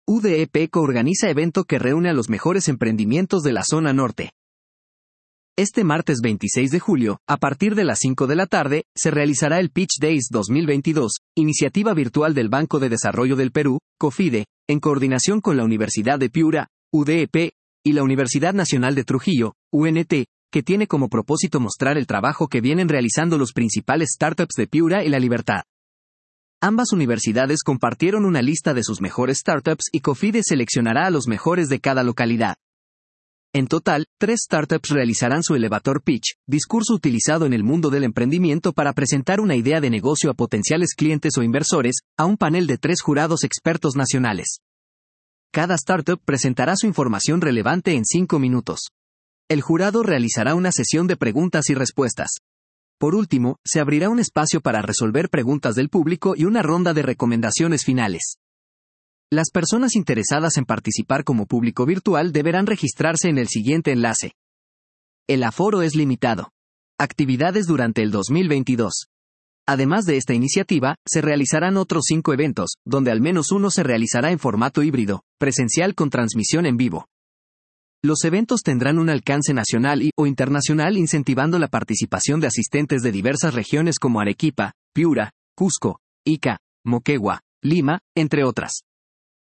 UDEP coorganiza evento que reúne a los mejores emprendimientos de la zona norte. Este martes 26 de julio, a partir de las 5 de la tarde, se realizará el Pitch Days 2022, iniciativa virtual del Banco de Desarrollo del Perú, COFIDE, en coordinación con la Universidad de Piura, UDEP, y la Universidad Nacional de Trujillo, UNT, que tiene como propósito mostrar el trabajo que vienen realizando los principales startups de Piura y La Libertad. Ambas universidades compartieron una lista de sus mejores startups y COFIDE seleccionará a los mejores de cada localidad. En total, 3 startups realizarán su elevator pitch, discurso utilizado en el mundo del emprendimiento para presentar una idea de negocio a potenciales clientes o inversores, a un panel de 3 jurados expertos nacionales. Cada startup presentará su información relevante en 5 minutos. El jurado realizará una sesión de preguntas y respuestas. Por último, se abrirá un espacio para resolver preguntas del público y una ronda de recomendaciones finales. Las personas interesadas en participar como público virtual deberán registrarse en el siguiente enlace. El aforo es limitado. Actividades durante el 2022. Además de esta iniciativa, se realizarán otros 5 eventos, donde al menos uno se realizará en formato híbrido, presencial con transmisión en vivo. Los eventos tendrán un alcance nacional o internacional incentivando la participación de asistentes de diversas regiones como Arequipa, Piura, Cusco, Ica, Moquegua, Lima, entre otras.